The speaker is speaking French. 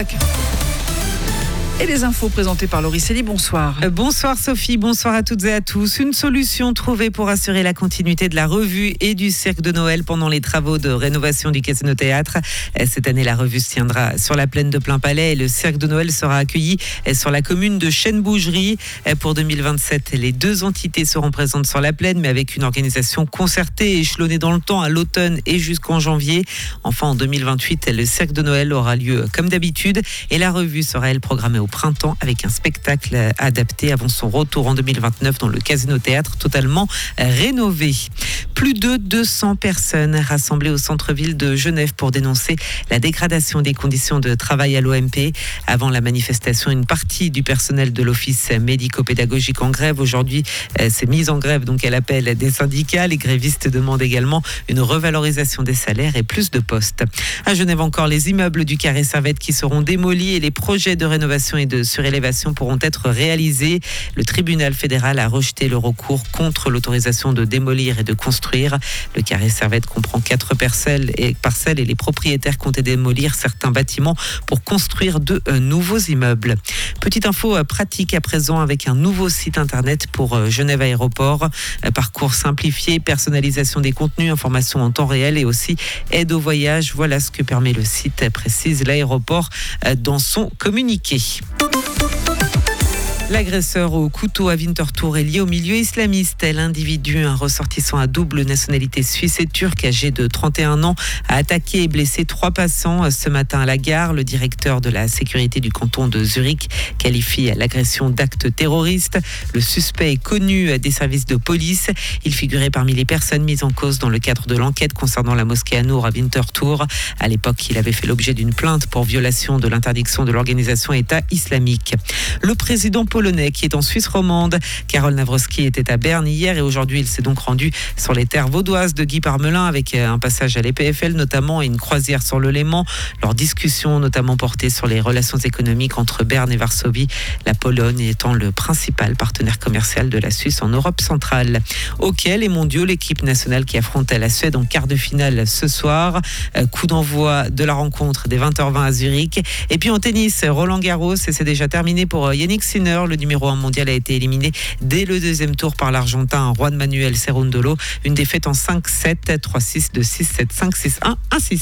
Et les infos présentées par Laurie Célie, bonsoir. Bonsoir Sophie, bonsoir à toutes et à tous. Une solution trouvée pour assurer la continuité de la revue et du cirque de Noël pendant les travaux de rénovation du Casino Théâtre. Cette année, la revue se tiendra sur la plaine de Plainpalais et le cirque de Noël sera accueilli sur la commune de Chêne-Bougerie. Pour 2027, les deux entités seront présentes sur la plaine, mais avec une organisation concertée et échelonnée dans le temps à l'automne et jusqu'en janvier. Enfin, en 2028, le cirque de Noël aura lieu comme d'habitude et la revue sera, elle, programmée au printemps avec un spectacle adapté avant son retour en 2029 dans le Casino Théâtre totalement rénové. Plus de 200 personnes rassemblées au centre-ville de Genève pour dénoncer la dégradation des conditions de travail à l'OMP. Avant la manifestation, une partie du personnel de l'office médico-pédagogique en grève. Aujourd'hui, c'est mise en grève, donc elle appelle des syndicats. Les grévistes demandent également une revalorisation des salaires et plus de postes. À Genève encore, les immeubles du Carré Servette qui seront démolis et les projets de rénovation et de surélévation pourront être réalisés. Le tribunal fédéral a rejeté le recours contre l'autorisation de démolir et de construire. Le Carré Servette comprend 4 parcelles et les propriétaires comptaient démolir certains bâtiments pour construire de nouveaux immeubles. Petite info pratique à présent avec un nouveau site internet pour Genève Aéroport. Parcours simplifié, personnalisation des contenus, information en temps réel et aussi aide au voyage. Voilà ce que permet le site, précise l'aéroport dans son communiqué. L'agresseur au couteau à Winterthur est lié au milieu islamiste. L'individu, un ressortissant à double nationalité suisse et turque, âgé de 31 ans, a attaqué et blessé 3 passants ce matin à la gare. Le directeur de la sécurité du canton de Zurich qualifie l'agression d'acte terroriste. Le suspect est connu des services de police. Il figurait parmi les personnes mises en cause dans le cadre de l'enquête concernant la mosquée An-Nour à Winterthur. À l'époque, il avait fait l'objet d'une plainte pour violation de l'interdiction de l'organisation État islamique. Le président polonais qui est en Suisse romande. Karol Nawrocki était à Berne hier et aujourd'hui il s'est donc rendu sur les terres vaudoises de Guy Parmelin avec un passage à l'EPFL notamment et une croisière sur le Léman. Leur discussion notamment portée sur les relations économiques entre Berne et Varsovie, la Pologne étant le principal partenaire commercial de la Suisse en Europe centrale. Hockey, les mondiaux, l'équipe nationale qui affronte la Suède en quart de finale ce soir. Coup d'envoi de la rencontre dès 20h20 à Zurich. Et puis en tennis, Roland Garros, et c'est déjà terminé pour Yannick Sinner. Le numéro 1 mondial a été éliminé dès le deuxième tour par l'Argentin Juan Manuel Cerundolo. Une défaite en 5-7, 3-6, 2-6, 7-5, 6-1, 1-6.